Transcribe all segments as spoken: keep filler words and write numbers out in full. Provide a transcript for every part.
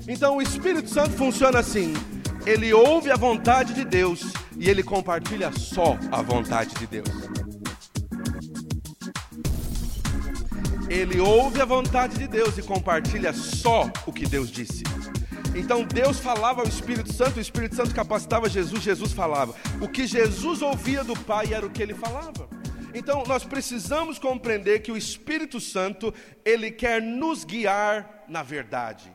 Então o Espírito Santo funciona assim: ele ouve a vontade de Deus e ele compartilha só a vontade de Deus. Ele ouve a vontade de Deus e compartilha só o que Deus disse. Então Deus falava ao Espírito Santo, o Espírito Santo capacitava Jesus, Jesus falava. O que Jesus ouvia do Pai era o que ele falava. Então nós precisamos compreender que o Espírito Santo, ele quer nos guiar na verdade.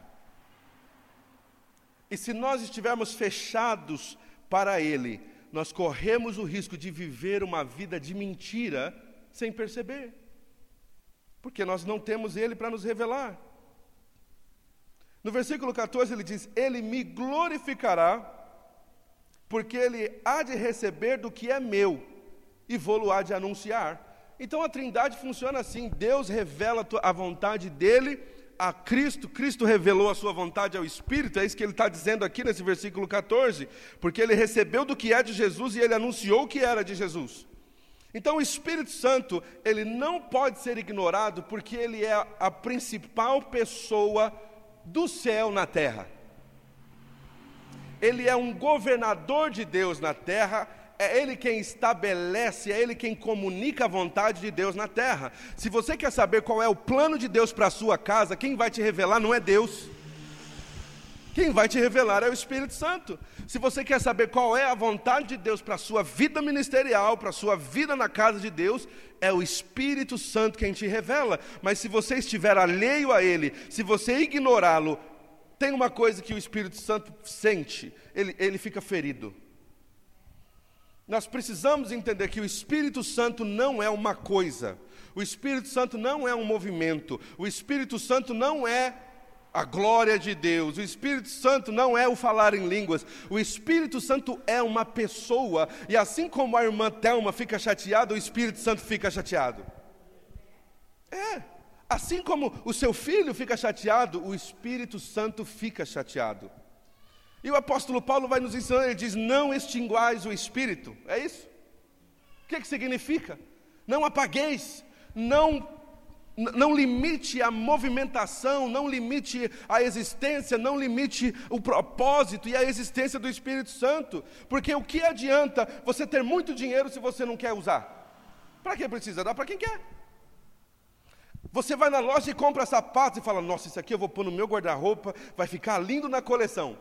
E se nós estivermos fechados para ele, nós corremos o risco de viver uma vida de mentira sem perceber. Porque nós não temos ele para nos revelar. No versículo catorze ele diz: ele me glorificará, porque ele há de receber do que é meu, e vou-lo há de anunciar. Então a Trindade funciona assim: Deus revela a vontade dele a Cristo, Cristo revelou a sua vontade ao Espírito. É isso que ele está dizendo aqui nesse versículo catorze, porque ele recebeu do que é de Jesus e ele anunciou o que era de Jesus. Então o Espírito Santo, ele não pode ser ignorado, porque ele é a principal pessoa do céu na terra. Ele é um governador de Deus na terra, é ele quem estabelece, é ele quem comunica a vontade de Deus na terra. Se você quer saber qual é o plano de Deus para a sua casa, quem vai te revelar não é Deus. Quem vai te revelar é o Espírito Santo. Se você quer saber qual é a vontade de Deus para a sua vida ministerial, para a sua vida na casa de Deus, é o Espírito Santo quem te revela. Mas se você estiver alheio a ele, se você ignorá-lo, tem uma coisa que o Espírito Santo sente: ele, ele fica ferido. Nós precisamos entender que o Espírito Santo não é uma coisa, o Espírito Santo não é um movimento, o Espírito Santo não é a glória de Deus, o Espírito Santo não é o falar em línguas, o Espírito Santo é uma pessoa, e assim como a irmã Thelma fica chateada, o Espírito Santo fica chateado. É, assim como o seu filho fica chateado, o Espírito Santo fica chateado. E o apóstolo Paulo vai nos ensinar, ele diz: não extinguais o Espírito. É isso? O que, que significa? Não apagueis, não Não limite a movimentação, não limite a existência, não limite o propósito e a existência do Espírito Santo. Porque o que adianta você ter muito dinheiro se você não quer usar? Para que precisa? Dá para quem quer. Você vai na loja e compra sapatos e fala: nossa, isso aqui eu vou pôr no meu guarda-roupa, vai ficar lindo na coleção.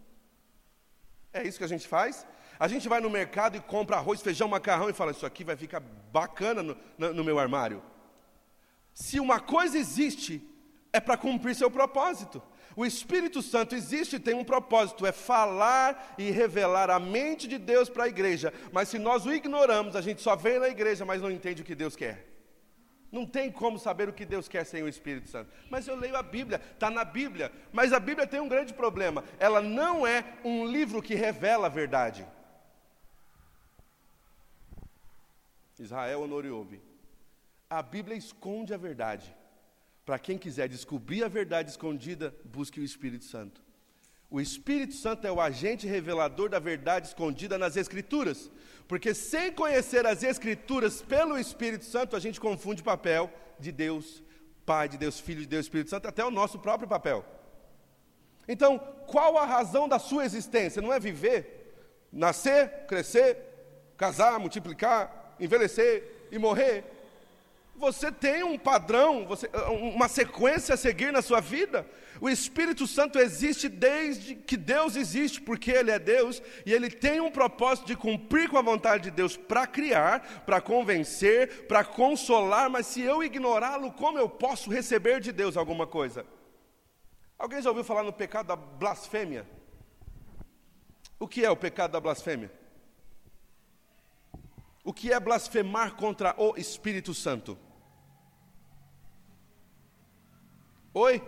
É isso que a gente faz? A gente vai no mercado e compra arroz, feijão, macarrão e fala: isso aqui vai ficar bacana no, no, no meu armário. Se uma coisa existe, é para cumprir seu propósito. O Espírito Santo existe e tem um propósito, é falar e revelar a mente de Deus para a igreja. Mas se nós o ignoramos, a gente só vem na igreja, mas não entende o que Deus quer. Não tem como saber o que Deus quer sem o Espírito Santo. Mas eu leio a Bíblia, está na Bíblia. Mas a Bíblia tem um grande problema: ela não é um livro que revela a verdade. Israel Honorioubi. A Bíblia esconde a verdade. Para quem quiser descobrir a verdade escondida, busque o Espírito Santo. O Espírito Santo é o agente revelador da verdade escondida nas Escrituras. Porque sem conhecer as Escrituras pelo Espírito Santo, a gente confunde o papel de Deus Pai, de Deus Filho, de Deus Espírito Santo, até o nosso próprio papel. Então, qual a razão da sua existência? Não é viver, nascer, crescer, casar, multiplicar, envelhecer e morrer. Você tem um padrão, você, uma sequência a seguir na sua vida. O Espírito Santo existe desde que Deus existe, porque Ele é Deus, e Ele tem um propósito de cumprir com a vontade de Deus para criar, para convencer, para consolar. Mas se eu ignorá-lo, como eu posso receber de Deus alguma coisa? Alguém já ouviu falar no pecado da blasfêmia? O que é o pecado da blasfêmia? O que é blasfemar contra o Espírito Santo? Oi?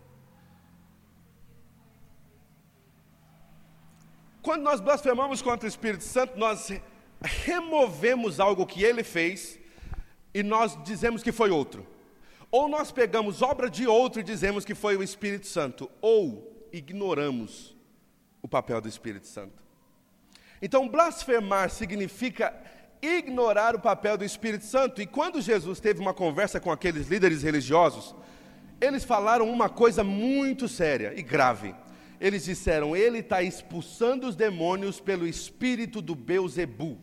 Quando nós blasfemamos contra o Espírito Santo, nós removemos algo que ele fez e nós dizemos que foi outro. Ou nós pegamos obra de outro e dizemos que foi o Espírito Santo, ou ignoramos o papel do Espírito Santo. Então, blasfemar significa ignorar o papel do Espírito Santo. E quando Jesus teve uma conversa com aqueles líderes religiosos, eles falaram uma coisa muito séria e grave. Eles disseram, ele está expulsando os demônios pelo espírito do Beuzebu.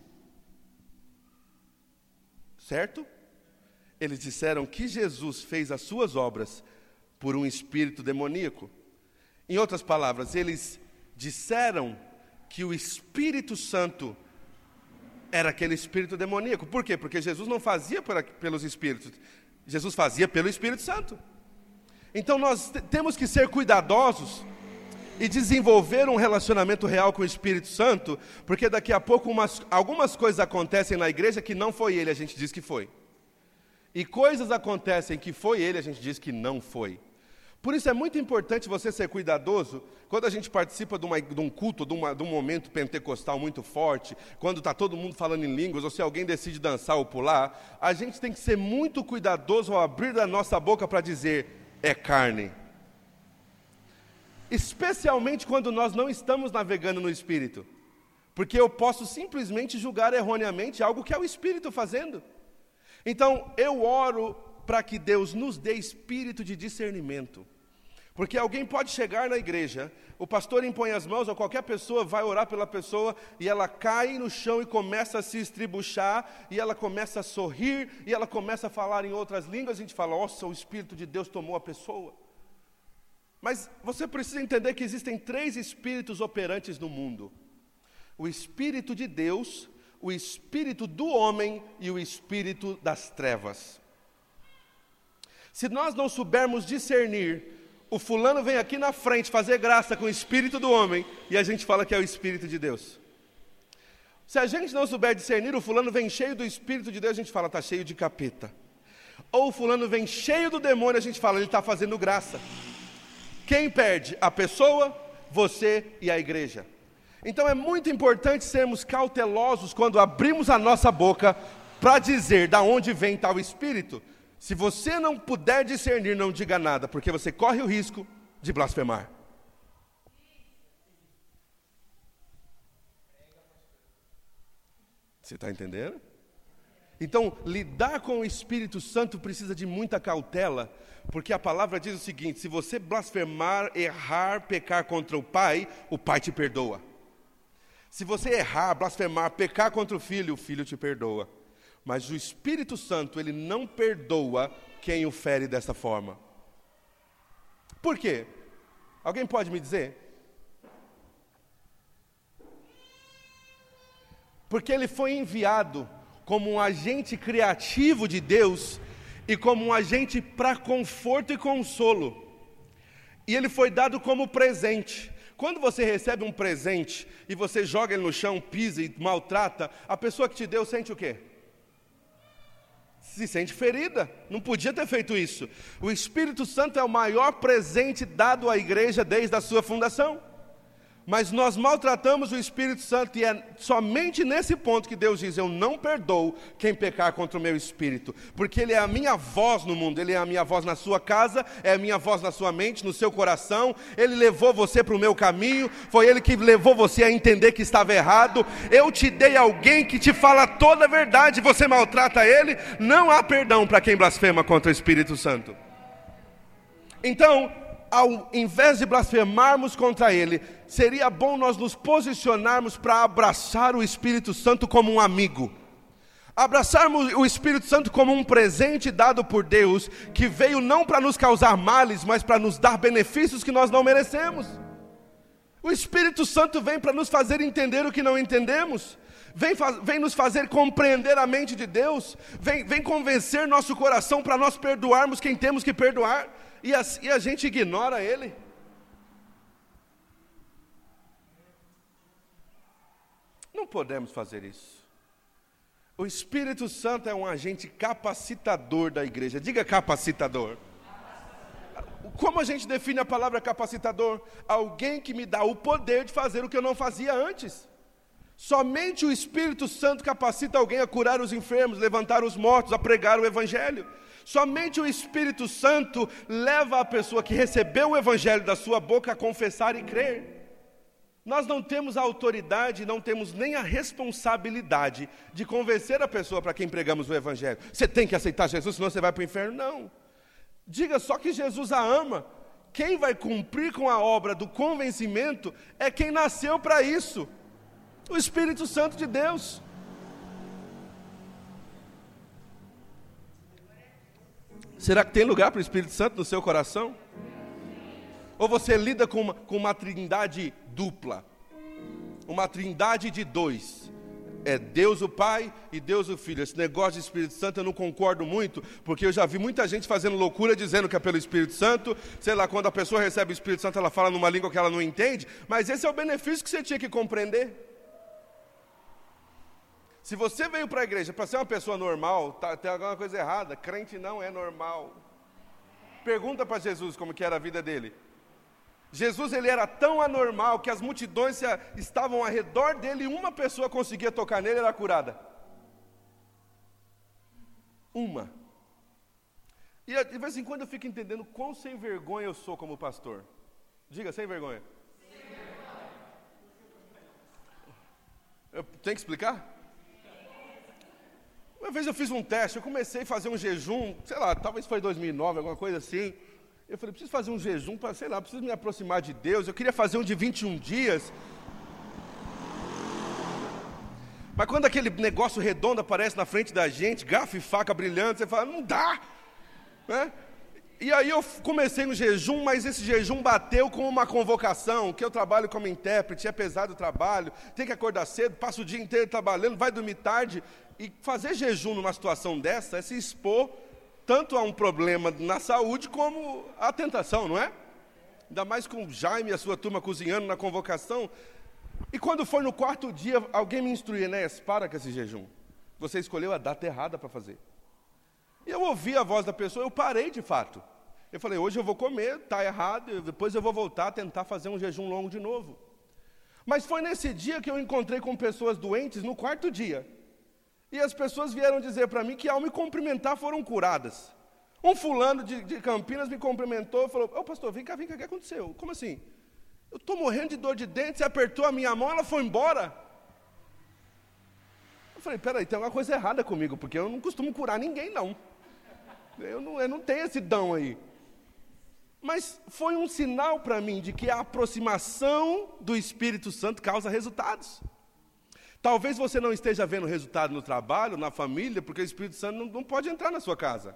Certo? Eles disseram que Jesus fez as suas obras por um espírito demoníaco. Em outras palavras, eles disseram que o Espírito Santo era aquele espírito demoníaco. Por quê? Porque Jesus não fazia pelos espíritos, Jesus fazia pelo Espírito Santo. Então nós temos que ser cuidadosos e desenvolver um relacionamento real com o Espírito Santo, porque daqui a pouco umas, algumas coisas acontecem na igreja que não foi ele, a gente diz que foi. E coisas acontecem que foi ele, a gente diz que não foi. Por isso é muito importante você ser cuidadoso, quando a gente participa de, uma, de um culto, de, uma, de um momento pentecostal muito forte, quando está todo mundo falando em línguas, ou se alguém decide dançar ou pular, a gente tem que ser muito cuidadoso ao abrir a nossa boca para dizer, é carne. Especialmente quando nós não estamos navegando no Espírito. Porque eu posso simplesmente julgar erroneamente algo que é o Espírito fazendo. Então, eu oro para que Deus nos dê espírito de discernimento. Porque alguém pode chegar na igreja, o pastor impõe as mãos, ou qualquer pessoa vai orar pela pessoa, e ela cai no chão e começa a se estribuchar, e ela começa a sorrir, e ela começa a falar em outras línguas, a gente fala, nossa, o Espírito de Deus tomou a pessoa. Mas você precisa entender que existem três espíritos operantes no mundo. O Espírito de Deus, o Espírito do homem e o Espírito das trevas. Se nós não soubermos discernir, o fulano vem aqui na frente fazer graça com o Espírito do homem e a gente fala que é o Espírito de Deus. Se a gente não souber discernir, o fulano vem cheio do Espírito de Deus, a gente fala, está cheio de capeta. Ou o fulano vem cheio do demônio, a gente fala, ele está fazendo graça. Quem perde? A pessoa, você e a igreja. Então é muito importante sermos cautelosos quando abrimos a nossa boca para dizer da onde vem tal espírito. Se você não puder discernir, não diga nada, porque você corre o risco de blasfemar. Você está entendendo? Então, lidar com o Espírito Santo precisa de muita cautela, porque a palavra diz o seguinte, se você blasfemar, errar, pecar contra o Pai, o Pai te perdoa. Se você errar, blasfemar, pecar contra o Filho, o Filho te perdoa. Mas o Espírito Santo, ele não perdoa quem o fere dessa forma. Por quê? Alguém pode me dizer? Porque ele foi enviado como um agente criativo de Deus e como um agente para conforto e consolo. E ele foi dado como presente. Quando você recebe um presente e você joga ele no chão, pisa e maltrata, a pessoa que te deu sente o quê? Se sente ferida, não podia ter feito isso. O Espírito Santo é o maior presente dado à igreja desde a sua fundação. Mas nós maltratamos o Espírito Santo e é somente nesse ponto que Deus diz, eu não perdoo quem pecar contra o meu Espírito, porque Ele é a minha voz no mundo, Ele é a minha voz na sua casa, é a minha voz na sua mente, no seu coração, Ele levou você para o meu caminho, foi Ele que levou você a entender que estava errado, eu te dei alguém que te fala toda a verdade, você maltrata Ele, não há perdão para quem blasfema contra o Espírito Santo. Então, ao invés de blasfemarmos contra Ele, seria bom nós nos posicionarmos para abraçar o Espírito Santo como um amigo. Abraçarmos o Espírito Santo como um presente dado por Deus, que veio não para nos causar males, mas para nos dar benefícios que nós não merecemos. O Espírito Santo vem para nos fazer entender o que não entendemos. Vem, vem nos fazer compreender a mente de Deus. Vem, vem convencer nosso coração para nós perdoarmos quem temos que perdoar. E a, e a gente ignora Ele. Não podemos fazer isso. O Espírito Santo é um agente capacitador da igreja. Diga capacitador. Como a gente define a palavra capacitador? Alguém que me dá o poder de fazer o que eu não fazia antes. Somente o Espírito Santo capacita alguém a curar os enfermos, levantar os mortos, a pregar o Evangelho. Somente o Espírito Santo leva a pessoa que recebeu o Evangelho da sua boca a confessar e crer. Nós não temos a autoridade, não temos nem a responsabilidade de convencer a pessoa para quem pregamos o Evangelho. Você tem que aceitar Jesus, senão você vai para o inferno. Não. Diga só que Jesus a ama, quem vai cumprir com a obra do convencimento é quem nasceu para isso, o Espírito Santo de Deus. Será que tem lugar para o Espírito Santo no seu coração? Ou você lida com uma, com uma trindade dupla, uma trindade de dois? É Deus o Pai e Deus o Filho. Esse negócio de Espírito Santo eu não concordo muito, porque eu já vi muita gente fazendo loucura, dizendo que é pelo Espírito Santo. Sei lá, quando a pessoa recebe o Espírito Santo, ela fala numa língua que ela não entende, mas esse é o benefício que você tinha que compreender. Se você veio para a igreja para ser uma pessoa normal, tá, tem alguma coisa errada. Crente não é normal. Pergunta para Jesus como que era a vida dele. Jesus, ele era tão anormal que as multidões estavam ao redor dele e uma pessoa conseguia tocar nele e era curada. Uma. E de vez em quando eu fico entendendo quão sem vergonha eu sou como pastor. Diga, sem vergonha. Sem vergonha. Eu tenho que explicar? Uma vez eu fiz um teste, eu comecei a fazer um jejum, sei lá, talvez foi em dois mil e nove, alguma coisa assim. Eu falei, preciso fazer um jejum para, sei lá, preciso me aproximar de Deus. Eu queria fazer um de vinte e um dias. Mas quando aquele negócio redondo aparece na frente da gente, garfo e faca brilhando, você fala, não dá. Né? E aí eu comecei no jejum, mas esse jejum bateu com uma convocação, que eu trabalho como intérprete, é pesado o trabalho, tem que acordar cedo, passa o dia inteiro trabalhando, vai dormir tarde. E fazer jejum numa situação dessa é se expor tanto a um problema na saúde como a tentação, não é? Ainda mais com o Jaime e a sua turma cozinhando na convocação. E quando foi no quarto dia, alguém me instruiu, Enéas, para com esse jejum. Você escolheu a data errada para fazer. E eu ouvi a voz da pessoa, eu parei de fato. Eu falei, hoje eu vou comer, está errado, depois eu vou voltar a tentar fazer um jejum longo de novo. Mas foi nesse dia que eu encontrei com pessoas doentes no quarto dia. E as pessoas vieram dizer para mim que ao me cumprimentar foram curadas. Um fulano de, de Campinas me cumprimentou e falou, ô pastor, vem cá, vem cá, o que aconteceu? Como assim? Eu estou morrendo de dor de dente, você apertou a minha mão, ela foi embora. Eu falei, peraí, tem alguma coisa errada comigo, porque eu não costumo curar ninguém, não. Eu não, eu não tenho esse dom aí. Mas foi um sinal para mim de que a aproximação do Espírito Santo causa resultados. Talvez você não esteja vendo resultado no trabalho, na família, porque o Espírito Santo não, não pode entrar na sua casa.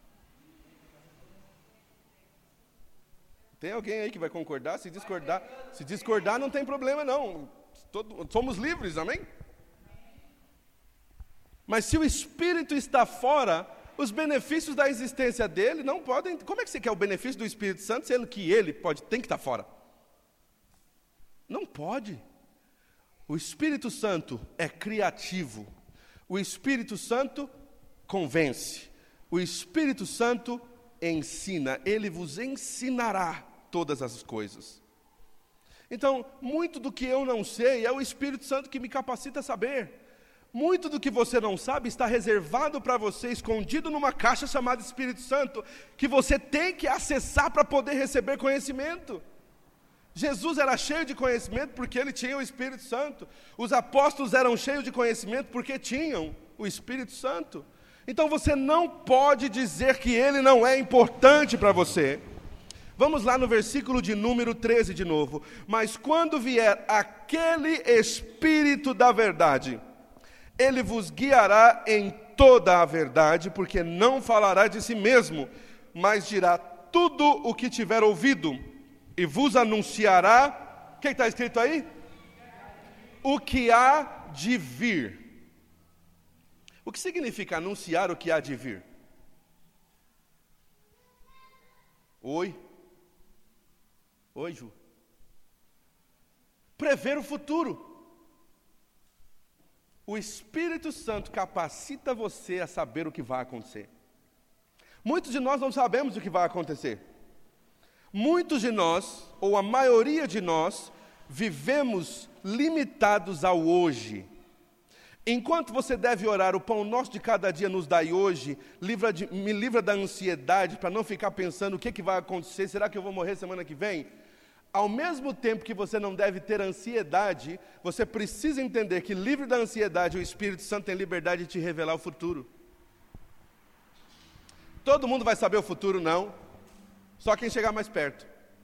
Tem alguém aí que vai concordar? Se discordar, se discordar não tem problema não. Todo, somos livres, amém? Mas se o Espírito está fora, os benefícios da existência dele não podem... Como é que você quer o benefício do Espírito Santo, sendo que ele pode, tem que estar fora? Não pode. O Espírito Santo é criativo. O Espírito Santo convence. O Espírito Santo ensina. Ele vos ensinará todas as coisas. Então, muito do que eu não sei é o Espírito Santo que me capacita a saber. Muito do que você não sabe está reservado para você, escondido numa caixa chamada Espírito Santo, que você tem que acessar para poder receber conhecimento. Jesus era cheio de conhecimento porque ele tinha o Espírito Santo. Os apóstolos eram cheios de conhecimento porque tinham o Espírito Santo. Então você não pode dizer que ele não é importante para você. Vamos lá no versículo de número treze de novo. Mas quando vier aquele Espírito da verdade, ele vos guiará em toda a verdade, porque não falará de si mesmo, mas dirá tudo o que tiver ouvido, e vos anunciará, o que está escrito aí? O que há de vir. O que significa anunciar o que há de vir? Oi? Oi, Ju? Prever o futuro. O Espírito Santo capacita você a saber o que vai acontecer. Muitos de nós não sabemos o que vai acontecer. Muitos de nós, ou a maioria de nós, vivemos limitados ao hoje. Enquanto você deve orar, o pão nosso de cada dia nos dai hoje, livra de, me livra da ansiedade, para não ficar pensando o que, que vai acontecer, será que eu vou morrer semana que vem? Ao mesmo tempo que você não deve ter ansiedade, você precisa entender que livre da ansiedade, o Espírito Santo tem liberdade de te revelar o futuro. Todo mundo vai saber o futuro, não. Só quem chegar mais perto.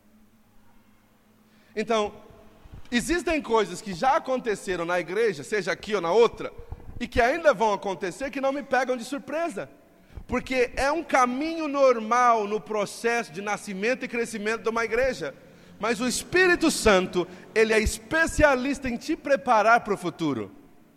Então, existem coisas que já aconteceram na igreja, seja aqui ou na outra, e que ainda vão acontecer, que não me pegam de surpresa. Porque é um caminho normal no processo de nascimento e crescimento de uma igreja. Mas o Espírito Santo, ele é especialista em te preparar para o futuro.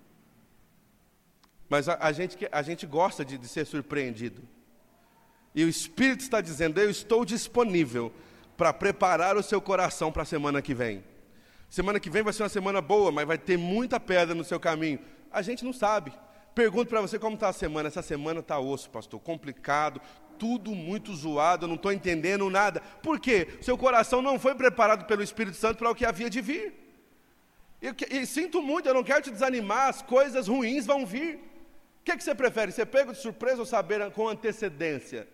Mas a, a, gente, a gente gosta de, de ser surpreendido. E o Espírito está dizendo, eu estou disponível para preparar o seu coração para a semana que vem. Semana que vem vai ser uma semana boa, mas vai ter muita pedra no seu caminho. A gente não sabe. Pergunto para você como está a semana. Essa semana está osso, pastor, complicado, tudo muito zoado, eu não estou entendendo nada. Por quê? Seu coração não foi preparado pelo Espírito Santo para o que havia de vir. E, e sinto muito, eu não quero te desanimar, as coisas ruins vão vir. O que, que você prefere? Ser pego de surpresa ou saber com antecedência?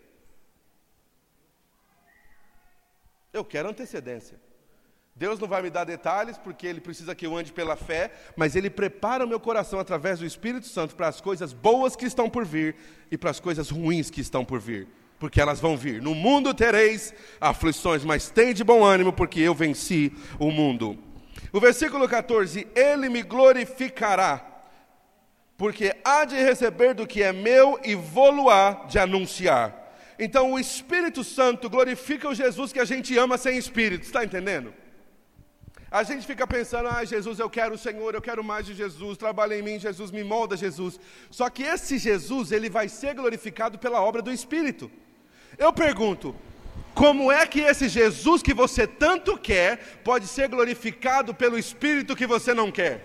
Eu quero antecedência. Deus não vai me dar detalhes, porque Ele precisa que eu ande pela fé, mas Ele prepara o meu coração através do Espírito Santo para as coisas boas que estão por vir e para as coisas ruins que estão por vir, porque elas vão vir. No mundo tereis aflições, mas tem de bom ânimo, porque eu venci o mundo. O versículo catorze, Ele me glorificará, porque há de receber do que é meu e vou-lo-á de anunciar. Então o Espírito Santo glorifica o Jesus que a gente ama sem Espírito, está entendendo? A gente fica pensando, ah, Jesus, eu quero o Senhor, eu quero mais de Jesus, trabalha em mim, Jesus, me molda, Jesus. Só que esse Jesus, ele vai ser glorificado pela obra do Espírito. Eu pergunto, como é que esse Jesus que você tanto quer, pode ser glorificado pelo Espírito que você não quer?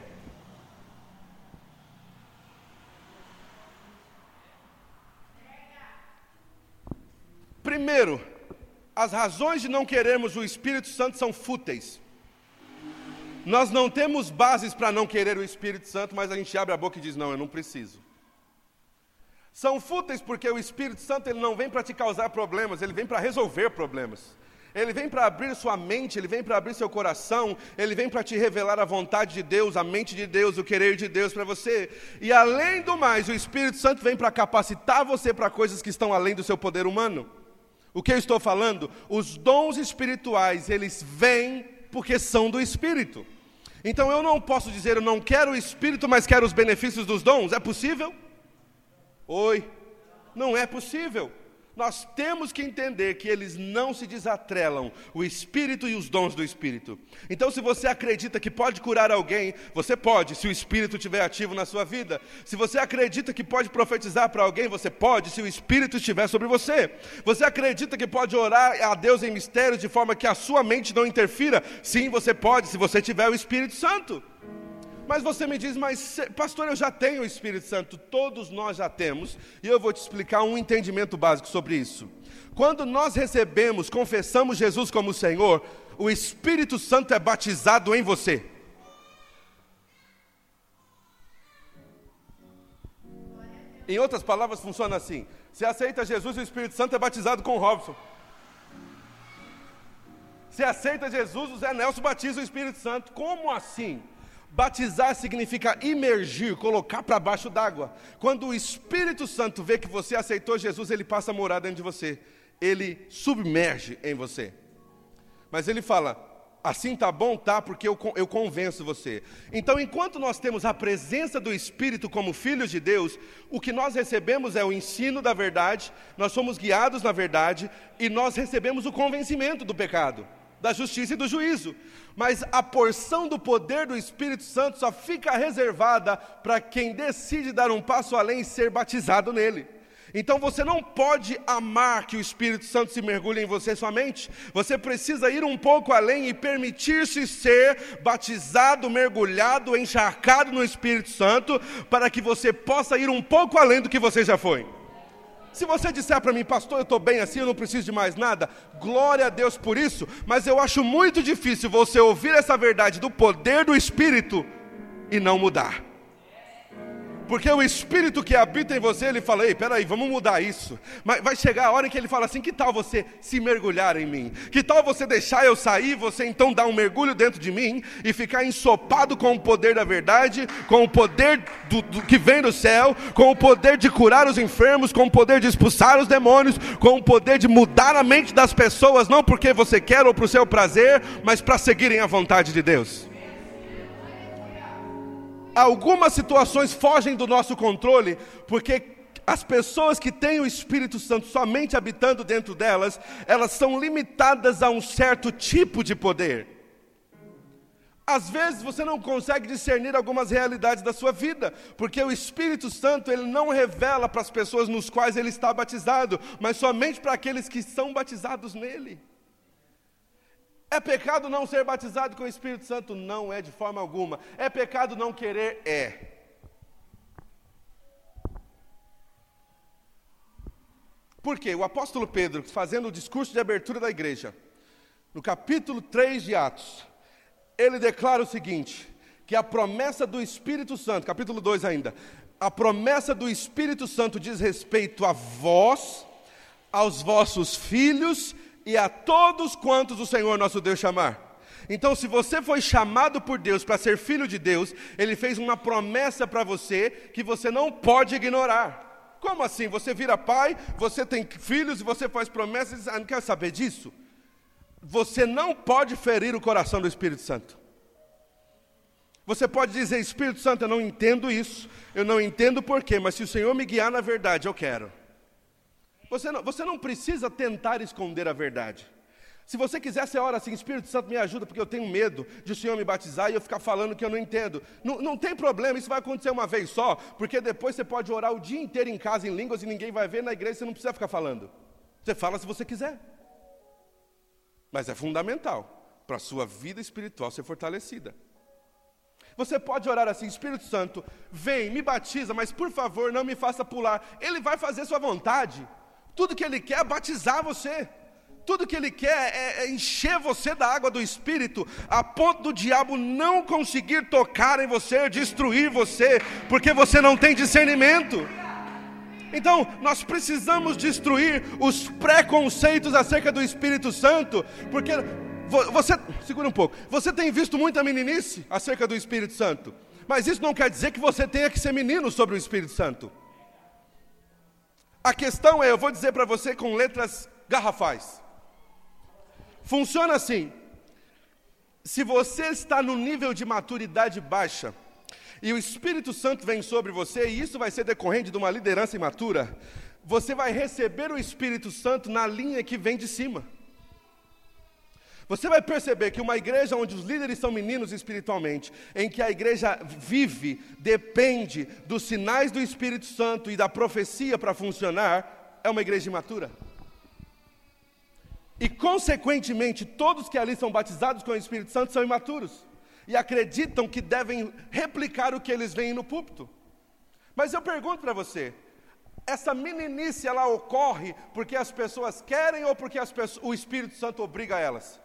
Primeiro, as razões de não querermos o Espírito Santo são fúteis. Nós não temos bases para não querer o Espírito Santo, mas a gente abre a boca e diz, não, eu não preciso. São fúteis porque o Espírito Santo ele não vem para te causar problemas, ele vem para resolver problemas. Ele vem para abrir sua mente, ele vem para abrir seu coração, ele vem para te revelar a vontade de Deus, a mente de Deus, o querer de Deus para você. E além do mais, o Espírito Santo vem para capacitar você para coisas que estão além do seu poder humano. O que eu estou falando? Os dons espirituais, eles vêm porque são do Espírito. Então eu não posso dizer, eu não quero o Espírito, mas quero os benefícios dos dons. É possível? Oi? Não é possível. Nós temos que entender que eles não se desatrelam, o Espírito e os dons do Espírito. Então se você acredita que pode curar alguém, você pode, se o Espírito estiver ativo na sua vida. Se você acredita que pode profetizar para alguém, você pode, se o Espírito estiver sobre você. Você acredita que pode orar a Deus em mistério de forma que a sua mente não interfira? Sim, você pode, se você tiver o Espírito Santo. Mas você me diz, mas pastor, eu já tenho o Espírito Santo. Todos nós já temos, e eu vou te explicar um entendimento básico sobre isso. Quando nós recebemos, confessamos Jesus como Senhor, o Espírito Santo é batizado em você. Em outras palavras, funciona assim: você aceita Jesus e o Espírito Santo é batizado com o Robson. Você aceita Jesus, o Zé Nelson batiza o Espírito Santo. Como assim? Batizar significa imergir, colocar para baixo d'água. Quando o Espírito Santo vê que você aceitou Jesus, ele passa a morar dentro de você. Ele submerge em você. Mas ele fala, assim tá bom, tá, porque eu, eu convenço você. Então, enquanto nós temos a presença do Espírito como filhos de Deus, o que nós recebemos é o ensino da verdade, nós somos guiados na verdade, e nós recebemos o convencimento do pecado, da justiça e do juízo. Mas a porção do poder do Espírito Santo só fica reservada para quem decide dar um passo além e ser batizado nele. Então você não pode amar que o Espírito Santo se mergulhe em você somente. Você precisa ir um pouco além e permitir-se ser batizado, mergulhado, encharcado no Espírito Santo, para que você possa ir um pouco além do que você já foi. Se você disser para mim, pastor, eu estou bem assim, eu não preciso de mais nada, glória a Deus por isso, mas eu acho muito difícil você ouvir essa verdade do poder do Espírito e não mudar. Porque o Espírito que habita em você, ele fala, ei, peraí, vamos mudar isso. Mas vai chegar a hora em que ele fala assim, que tal você se mergulhar em mim? Que tal você deixar eu sair, você então dar um mergulho dentro de mim e ficar ensopado com o poder da verdade, com o poder do, do que vem do céu, com o poder de curar os enfermos, com o poder de expulsar os demônios, com o poder de mudar a mente das pessoas, não porque você quer ou para o seu prazer, mas para seguirem a vontade de Deus. Algumas situações fogem do nosso controle, porque as pessoas que têm o Espírito Santo somente habitando dentro delas, elas são limitadas a um certo tipo de poder. Às vezes você não consegue discernir algumas realidades da sua vida, porque o Espírito Santo ele não revela para as pessoas nos quais ele está batizado, mas somente para aqueles que são batizados nele. É pecado não ser batizado com o Espírito Santo? Não é de forma alguma. É pecado não querer? É. Por quê? O apóstolo Pedro, fazendo o discurso de abertura da igreja, no capítulo três de Atos, ele declara o seguinte, que a promessa do Espírito Santo, capítulo dois ainda, a promessa do Espírito Santo diz respeito a vós, aos vossos filhos e a todos quantos o Senhor nosso Deus chamar. Então, se você foi chamado por Deus para ser filho de Deus, Ele fez uma promessa para você que você não pode ignorar. Como assim? Você vira pai, você tem filhos e você faz promessas e diz, ah, não quero saber disso. Você não pode ferir o coração do Espírito Santo. Você pode dizer, Espírito Santo, eu não entendo isso, eu não entendo porquê, mas se o Senhor me guiar na verdade, eu quero. Você não, você não precisa tentar esconder a verdade. Se você quiser, você ora assim, Espírito Santo me ajuda, porque eu tenho medo de o Senhor me batizar e eu ficar falando que eu não entendo. Não, não tem problema, isso vai acontecer uma vez só, porque depois você pode orar o dia inteiro em casa em línguas e ninguém vai ver na igreja, você não precisa ficar falando. Você fala se você quiser. Mas é fundamental para a sua vida espiritual ser fortalecida. Você pode orar assim, Espírito Santo, vem, me batiza, mas por favor não me faça pular. Ele vai fazer sua vontade. Tudo que Ele quer é batizar você. Tudo que Ele quer é, é encher você da água do Espírito, a ponto do diabo não conseguir tocar em você, destruir você, porque você não tem discernimento. Então, nós precisamos destruir os preconceitos acerca do Espírito Santo, porque você, segura um pouco, você tem visto muita meninice acerca do Espírito Santo, mas isso não quer dizer que você tenha que ser menino sobre o Espírito Santo. A questão é, eu vou dizer para você com letras garrafais. Funciona assim. Se você está no nível de maturidade baixa, e o Espírito Santo vem sobre você, e isso vai ser decorrente de uma liderança imatura, você vai receber o Espírito Santo na linha que vem de cima. Você vai perceber que uma igreja onde os líderes são meninos espiritualmente, em que a igreja vive, depende dos sinais do Espírito Santo e da profecia para funcionar, é uma igreja imatura. E, consequentemente, todos que ali são batizados com o Espírito Santo são imaturos. E acreditam que devem replicar o que eles veem no púlpito. Mas eu pergunto para você, essa meninice, ela ocorre porque as pessoas querem ou porque as pessoas, o Espírito Santo obriga elas?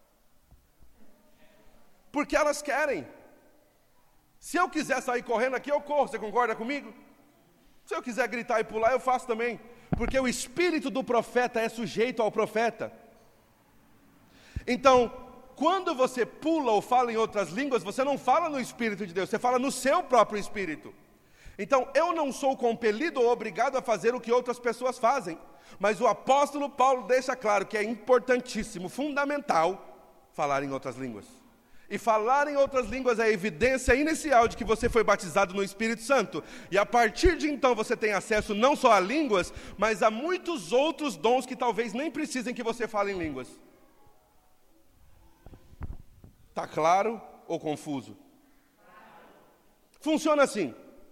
Porque elas querem. Se eu quiser sair correndo aqui, eu corro, você concorda comigo? Se eu quiser gritar e pular, eu faço também. Porque o espírito do profeta é sujeito ao profeta. Então, quando você pula ou fala em outras línguas, você não fala no Espírito de Deus, você fala no seu próprio espírito. Então, eu não sou compelido ou obrigado a fazer o que outras pessoas fazem. Mas o apóstolo Paulo deixa claro que é importantíssimo, fundamental, falar em outras línguas. E falar em outras línguas é a evidência inicial de que você foi batizado no Espírito Santo. E a partir de então você tem acesso não só a línguas, mas a muitos outros dons que talvez nem precisem que você fale em línguas. Está claro ou confuso? Funciona assim.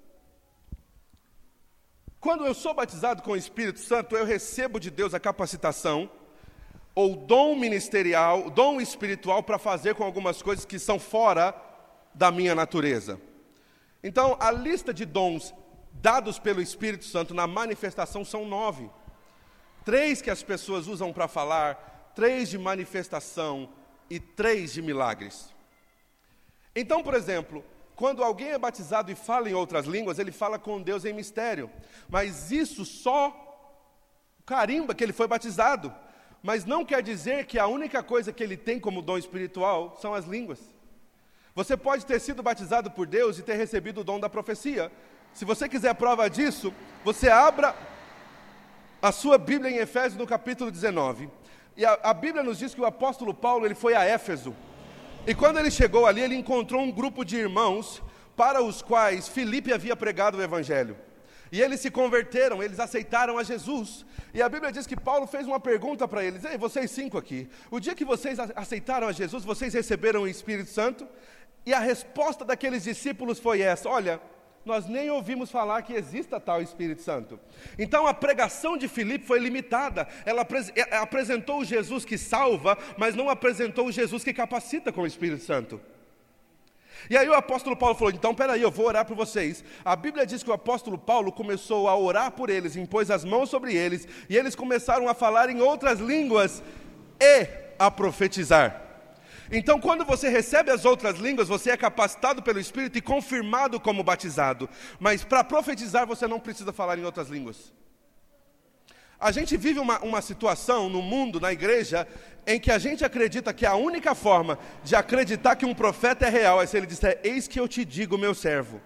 Quando eu sou batizado com o Espírito Santo, eu recebo de Deus a capacitação ou dom ministerial, dom espiritual para fazer com algumas coisas que são fora da minha natureza. Então, a lista de dons dados pelo Espírito Santo na manifestação são nove. Três que as pessoas usam para falar, três de manifestação e três de milagres. Então, por exemplo, quando alguém é batizado e fala em outras línguas, ele fala com Deus em mistério. Mas isso só carimba que ele foi batizado. Mas não quer dizer que a única coisa que ele tem como dom espiritual são as línguas. Você pode ter sido batizado por Deus e ter recebido o dom da profecia. Se você quiser prova disso, você abra a sua Bíblia em Efésios no capítulo dezenove. E a, a Bíblia nos diz que o apóstolo Paulo ele foi a Éfeso. E quando ele chegou ali, ele encontrou um grupo de irmãos para os quais Filipe havia pregado o Evangelho. E eles se converteram, eles aceitaram a Jesus. E a Bíblia diz que Paulo fez uma pergunta para eles: ei, vocês cinco aqui, o dia que vocês aceitaram a Jesus, vocês receberam o Espírito Santo? E a resposta daqueles discípulos foi essa: olha, nós nem ouvimos falar que exista tal Espírito Santo. Então a pregação de Filipe foi limitada. Ela apresentou o Jesus que salva, mas não apresentou o Jesus que capacita com o Espírito Santo. E aí o apóstolo Paulo falou: então peraí, eu vou orar por vocês. A Bíblia diz que o apóstolo Paulo começou a orar por eles, impôs as mãos sobre eles, e eles começaram a falar em outras línguas e a profetizar. Então, quando você recebe as outras línguas, você é capacitado pelo Espírito e confirmado como batizado. Mas para profetizar, você não precisa falar em outras línguas. A gente vive uma, uma situação no mundo, na igreja, em que a gente acredita que a única forma de acreditar que um profeta é real é se ele disser: eis que eu te digo, meu servo.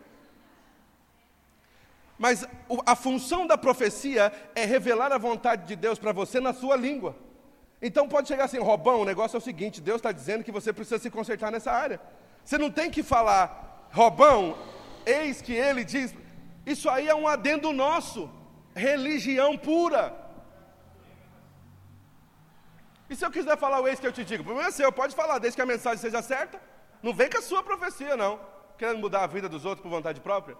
Mas a função da profecia é revelar a vontade de Deus para você na sua língua. Então pode chegar assim: Robão, o negócio é o seguinte, Deus está dizendo que você precisa se consertar nessa área. Você não tem que falar: Robão, eis que ele diz. Isso aí é um adendo nosso, religião pura. E se eu quiser falar o eis que eu te digo? O problema é seu, pode falar, desde que a mensagem seja certa. Não vem com a sua profecia não, querendo mudar a vida dos outros por vontade própria.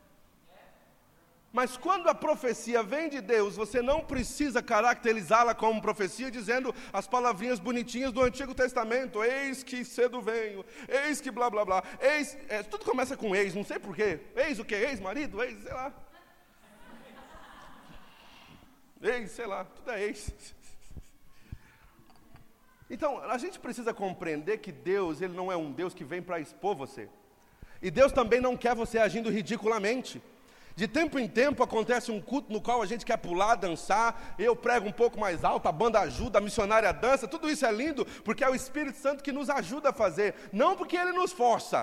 Mas quando a profecia vem de Deus, você não precisa caracterizá-la como profecia, dizendo as palavrinhas bonitinhas do Antigo Testamento: eis que cedo venho, eis que blá blá blá, eis, é, tudo começa com eis, não sei porquê, eis o que? Eis marido, eis, sei lá, eis, sei lá, tudo é eis. Então, a gente precisa compreender que Deus, Ele não é um Deus que vem para expor você, e Deus também não quer você agindo ridiculamente. De tempo em tempo acontece um culto no qual a gente quer pular, dançar, eu prego um pouco mais alto, a banda ajuda, a missionária dança, tudo isso é lindo, porque é o Espírito Santo que nos ajuda a fazer, não porque Ele nos força.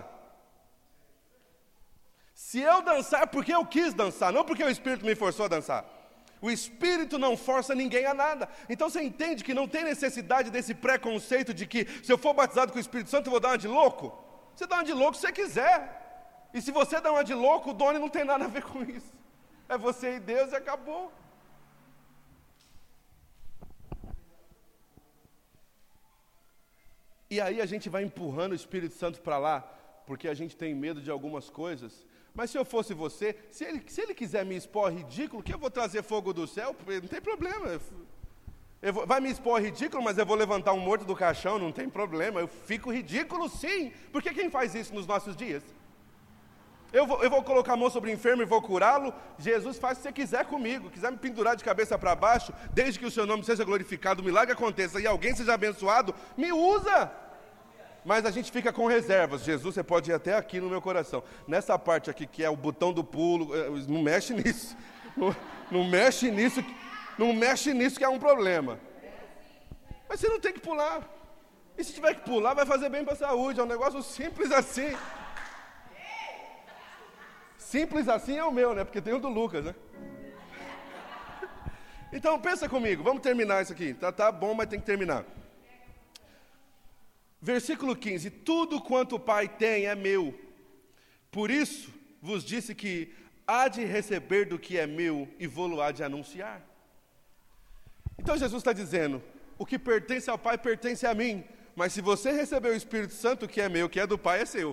Se eu dançar, é porque eu quis dançar, não porque o Espírito me forçou a dançar. O Espírito não força ninguém a nada. Então você entende que não tem necessidade desse preconceito de que se eu for batizado com o Espírito Santo eu vou dar uma de louco. Você dá uma de louco se você quiser. E se você dá uma de louco, o Doni não tem nada a ver com isso. É você e Deus e acabou. E aí a gente vai empurrando o Espírito Santo para lá, porque a gente tem medo de algumas coisas. Mas se eu fosse você, se ele, se ele quiser me expor ridículo, que eu vou trazer fogo do céu, não tem problema. Eu vou, vai me expor ridículo, mas eu vou levantar um morto do caixão, não tem problema. Eu fico ridículo sim, porque quem faz isso nos nossos dias? Eu vou, eu vou colocar a mão sobre o enfermo e vou curá-lo. Jesus faz o que você quiser comigo. Quiser me pendurar de cabeça para baixo, desde que o seu nome seja glorificado, o milagre aconteça e alguém seja abençoado, me usa. Mas a gente fica com reservas. Jesus, você pode ir até aqui no meu coração. Nessa parte aqui, que é o botão do pulo, não mexe nisso. Não, não mexe nisso, não mexe nisso que é um problema. Mas você não tem que pular. E se tiver que pular, vai fazer bem para a saúde. É um negócio simples assim. Simples assim é o meu, né? Porque tem o do Lucas, né? Então, pensa comigo. Vamos terminar isso aqui. Tá, tá bom, mas tem que terminar. Versículo quinze. Tudo quanto o Pai tem é meu. Por isso vos disse que há de receber do que é meu e vou-lo há de anunciar. Então Jesus está dizendo: o que pertence ao Pai pertence a mim. Mas se você receber o Espírito Santo, o que é meu, o que é do Pai, é seu.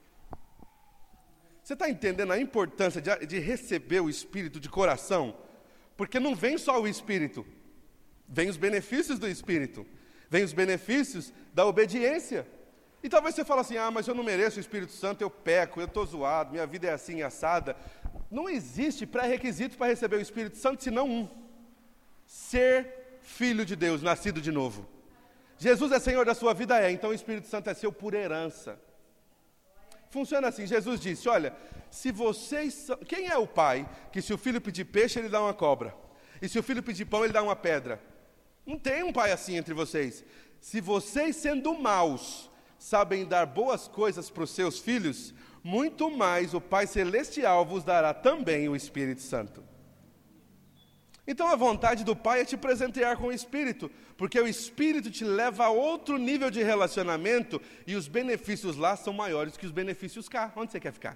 Você está entendendo a importância de, de receber o Espírito de coração? Porque não vem só o Espírito, vem os benefícios do Espírito, vem os benefícios da obediência. E talvez você fale assim: ah, mas eu não mereço o Espírito Santo, eu peco, eu estou zoado, minha vida é assim, assada. Não existe pré-requisito para receber o Espírito Santo, senão um: ser filho de Deus, nascido de novo. Jesus é Senhor da sua vida? É, então o Espírito Santo é seu por herança. Funciona assim, Jesus disse, olha, se vocês são... Quem é o pai que se o filho pedir peixe, ele dá uma cobra? E se o filho pedir pão, ele dá uma pedra? Não tem um pai assim entre vocês. Se vocês, sendo maus, sabem dar boas coisas para os seus filhos, muito mais o Pai Celestial vos dará também o Espírito Santo. Então a vontade do Pai é te presentear com o Espírito, porque o Espírito te leva a outro nível de relacionamento e os benefícios lá são maiores que os benefícios cá. Onde você quer ficar?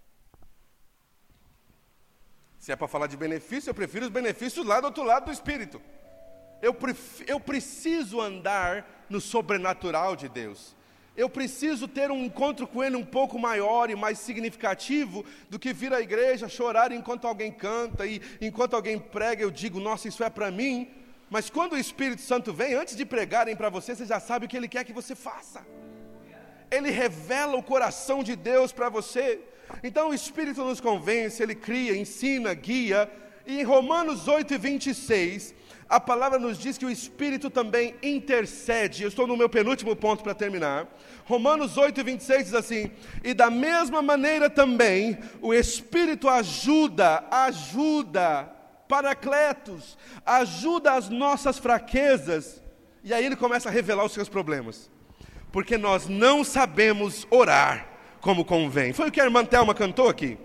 Se é para falar de benefício, eu prefiro os benefícios lá do outro lado do Espírito. Eu, pref... eu preciso andar no sobrenatural de Deus. Eu preciso ter um encontro com Ele um pouco maior e mais significativo do que vir à igreja, chorar enquanto alguém canta e enquanto alguém prega, eu digo, nossa, isso é para mim. Mas quando o Espírito Santo vem, antes de pregarem para você, você já sabe o que Ele quer que você faça. Ele revela o coração de Deus para você. Então o Espírito nos convence, Ele cria, ensina, guia. E em Romanos oito e vinte e seis, a palavra nos diz que o Espírito também intercede. Eu estou no meu penúltimo ponto para terminar. Romanos oito e vinte e seis diz assim, e da mesma maneira também, o Espírito ajuda, ajuda, paracletos, ajuda as nossas fraquezas. E aí ele começa a revelar os seus problemas. Porque nós não sabemos orar como convém. Foi o que a irmã Thelma cantou aqui.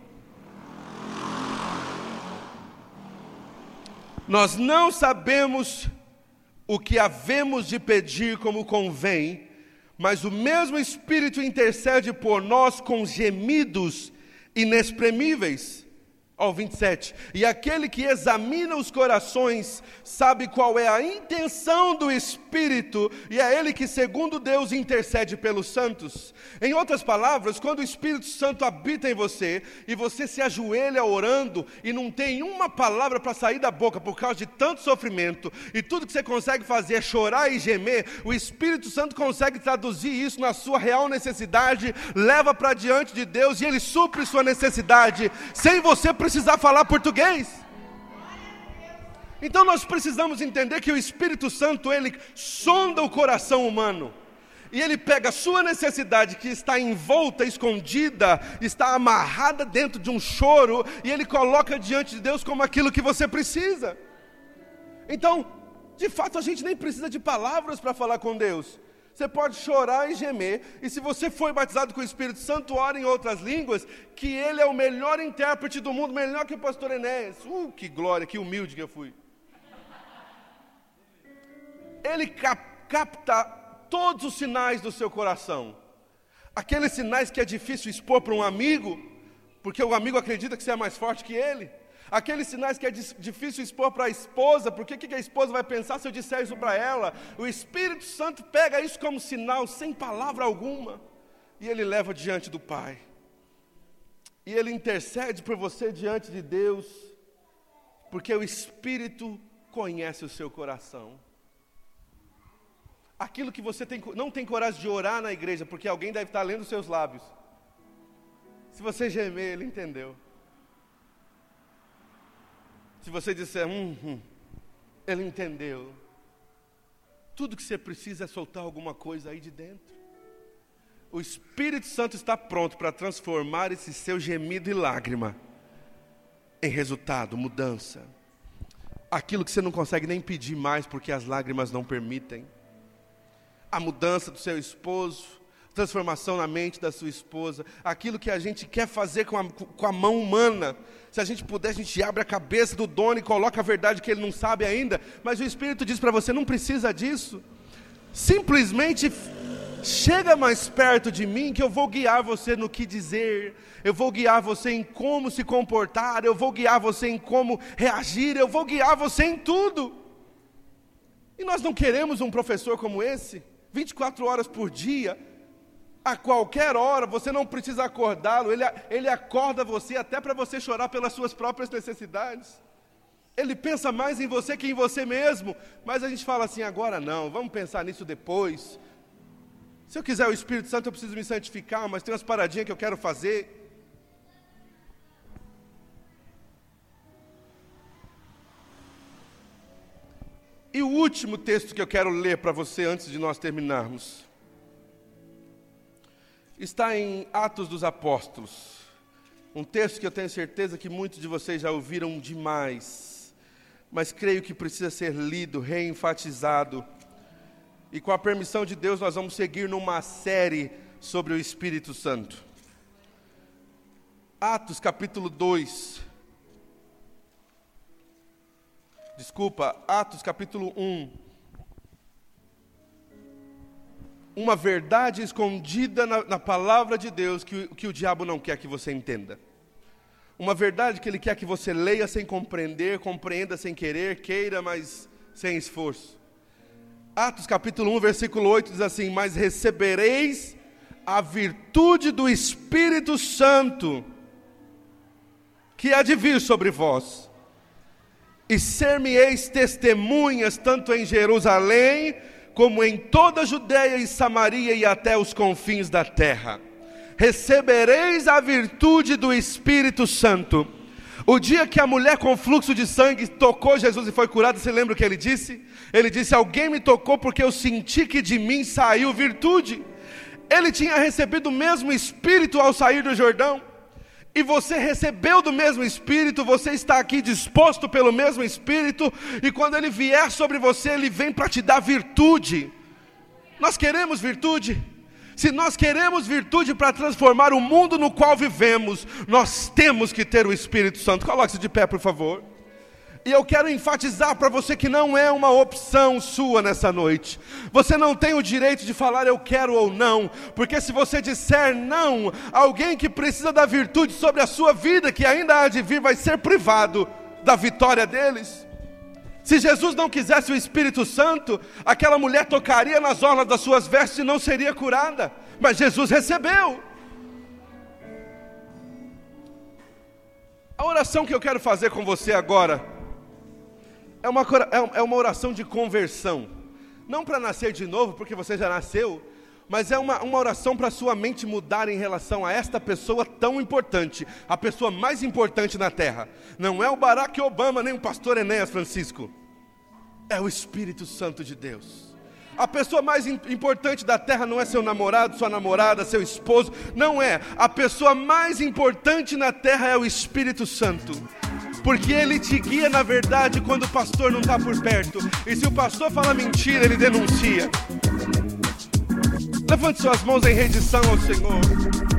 Nós não sabemos o que havemos de pedir como convém, mas o mesmo Espírito intercede por nós com gemidos inexprimíveis. Ó, vinte e sete. E aquele que examina os corações sabe qual é a intenção do Espírito, e é Ele que, segundo Deus, intercede pelos santos. Em outras palavras, quando o Espírito Santo habita em você, e você se ajoelha orando, e não tem uma palavra para sair da boca por causa de tanto sofrimento, e tudo que você consegue fazer é chorar e gemer, o Espírito Santo consegue traduzir isso na sua real necessidade, leva para diante de Deus, e Ele supre sua necessidade, sem você precisar precisar falar português. Então nós precisamos entender que o Espírito Santo, ele sonda o coração humano, e ele pega a sua necessidade que está envolta, escondida, está amarrada dentro de um choro, e ele coloca diante de Deus como aquilo que você precisa. Então, de fato, a gente nem precisa de palavras para falar com Deus. Você pode chorar e gemer, e se você foi batizado com o Espírito Santo, ora em outras línguas, que Ele é o melhor intérprete do mundo, melhor que o pastor Enéas. Uh, que glória, que humilde que eu fui. Ele cap- capta todos os sinais do seu coração. Aqueles sinais que é difícil expor para um amigo, porque o amigo acredita que você é mais forte que ele. Aqueles sinais que é difícil expor para a esposa, porque o que a esposa vai pensar se eu disser isso para ela? O Espírito Santo pega isso como sinal, sem palavra alguma, e ele leva diante do Pai. E ele intercede por você diante de Deus, porque o Espírito conhece o seu coração. Aquilo que você tem, não tem coragem de orar na igreja, porque alguém deve estar lendo os seus lábios. Se você gemer, ele entendeu. Se você disser, hum, hum, ele entendeu. Tudo que você precisa é soltar alguma coisa aí de dentro. O Espírito Santo está pronto para transformar esse seu gemido e lágrima em resultado, mudança. Aquilo que você não consegue nem pedir mais porque as lágrimas não permitem. A mudança do seu esposo, transformação na mente da sua esposa, aquilo que a gente quer fazer com a, com a mão humana. Se a gente puder, a gente abre a cabeça do dono e coloca a verdade que ele não sabe ainda, mas o Espírito diz para você, não precisa disso. Simplesmente chega mais perto de mim que eu vou guiar você no que dizer, eu vou guiar você em como se comportar, eu vou guiar você em como reagir, eu vou guiar você em tudo. E nós não queremos um professor como esse, vinte e quatro horas por dia, a qualquer hora, você não precisa acordá-lo, ele, ele acorda você até para você chorar pelas suas próprias necessidades. Ele pensa mais em você que em você mesmo, mas a gente fala assim, agora não, vamos pensar nisso depois. Se eu quiser o Espírito Santo, eu preciso me santificar, mas tem umas paradinhas que eu quero fazer. E o último texto que eu quero ler para você antes de nós terminarmos está em Atos dos Apóstolos. Um texto que eu tenho certeza que muitos de vocês já ouviram demais, mas creio que precisa ser lido, reenfatizado. E com a permissão de Deus, nós vamos seguir numa série sobre o Espírito Santo. Atos capítulo dois. Desculpa, Atos capítulo um. Uma verdade escondida na, na palavra de Deus que, que o diabo não quer que você entenda. Uma verdade que ele quer que você leia sem compreender, compreenda sem querer, queira, mas sem esforço. Atos capítulo um, versículo oito diz assim: mas recebereis a virtude do Espírito Santo, que há de vir sobre vós, e ser-me-eis testemunhas, tanto em Jerusalém, como em toda a Judeia e Samaria e até os confins da terra. Recebereis a virtude do Espírito Santo. O dia que a mulher com fluxo de sangue tocou Jesus e foi curada, você lembra o que ele disse? Ele disse: alguém me tocou porque eu senti que de mim saiu virtude. Ele tinha recebido o mesmo Espírito ao sair do Jordão. E você recebeu do mesmo Espírito, você está aqui disposto pelo mesmo Espírito, e quando Ele vier sobre você, Ele vem para te dar virtude. Nós queremos virtude. Se nós queremos virtude para transformar o mundo no qual vivemos, nós temos que ter o Espírito Santo. Coloque-se de pé, por favor. E eu quero enfatizar para você que não é uma opção sua nessa noite. Você não tem o direito de falar eu quero ou não, porque se você disser não, alguém que precisa da virtude sobre a sua vida, que ainda há de vir, vai ser privado da vitória deles. Se Jesus não quisesse o Espírito Santo, aquela mulher tocaria nas orlas das suas vestes e não seria curada, mas Jesus recebeu. A oração que eu quero fazer com você agora É uma, é uma oração de conversão. Não para nascer de novo, porque você já nasceu, mas é uma, uma oração para a sua mente mudar em relação a esta pessoa tão importante, a pessoa mais importante na terra. Não é o Barack Obama, nem o pastor Enéas Francisco. É o Espírito Santo de Deus. A pessoa mais importante da terra não é seu namorado, sua namorada, seu esposo. Não é. A pessoa mais importante na terra é o Espírito Santo. Porque Ele te guia na verdade quando o pastor não está por perto. E se o pastor fala mentira, Ele denuncia. Levante suas mãos em rendição ao Senhor.